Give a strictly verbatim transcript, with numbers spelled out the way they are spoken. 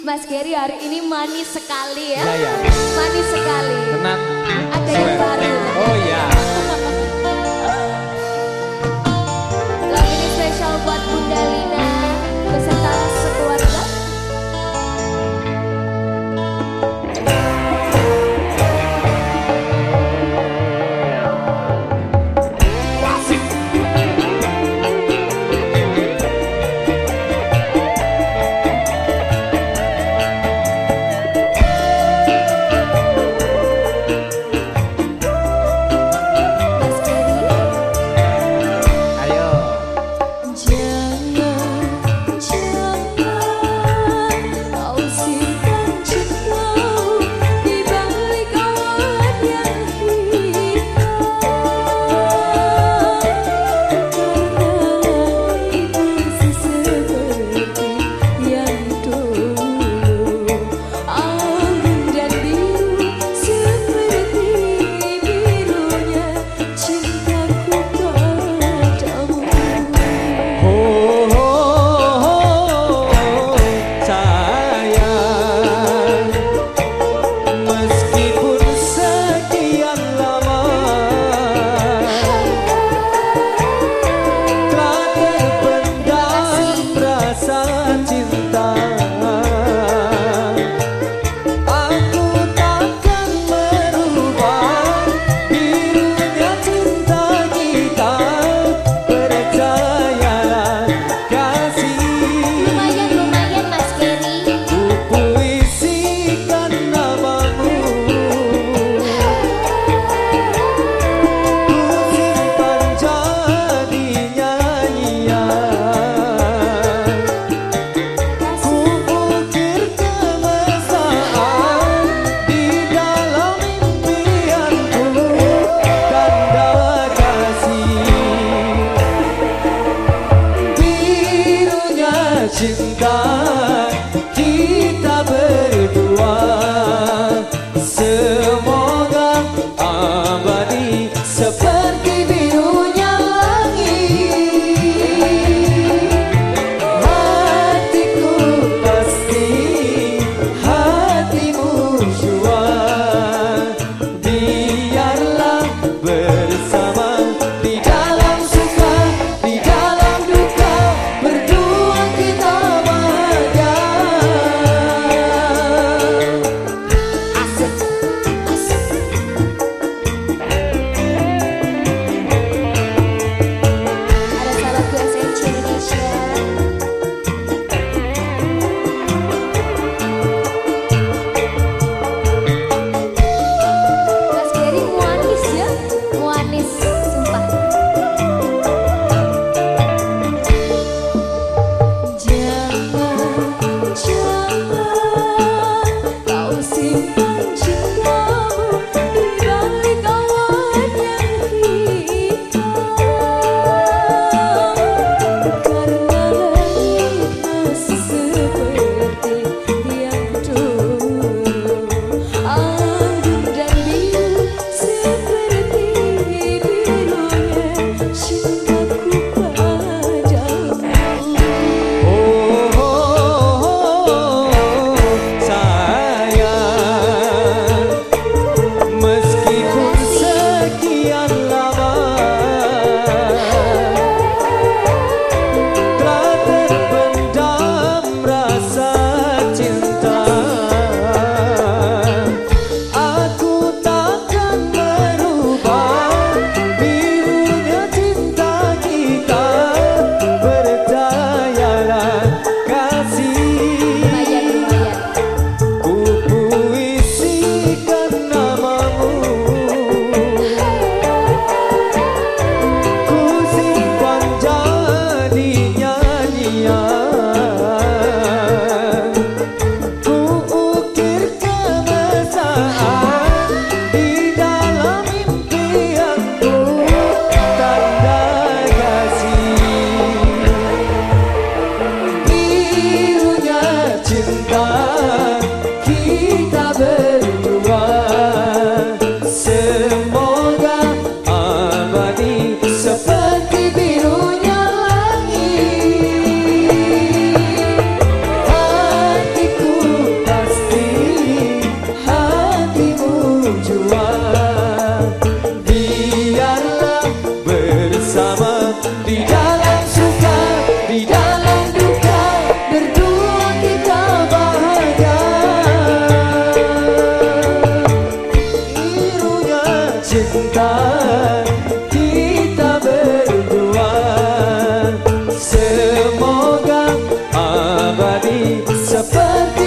Mas Gary hari ini manis sekali ya. Iya, ya. Manis sekali. Tenang. Ada yang baru. Oh iya. Lagu ini spesial buat Bunda Lina beserta sekeluarga. Cinta kita berdua semoga abadi seperti birunya langit. Hatiku pasti hatimu jua, biarlah bersama di dalam suka di dalam duka, berdua kita bahagia. Asik, asik. Ada salah dua S N C Indonesia. Mas Gary muanis ya, muanis sumpah. Jangan, jangan kau simpan cintamu di balik awan yang hitam, karena langit masih seperti yang dulu, anggun dan biru seperti birunya cintaku padamu. Oh, oh, oh, sayang, meskipun sekian lama telah terpendam rasa cinta, aku takkan merubah birunya cinta kita. Percayalah kasih, Lumayan, lumayan. ku puisikan namamu, ku simpan jadi nyanyian, ku ukir kemesraan di dalam impianku, tanda kasih. Birunya cinta kita berdua semoga abadi seperti birunya langit. Hatiku abadi seperti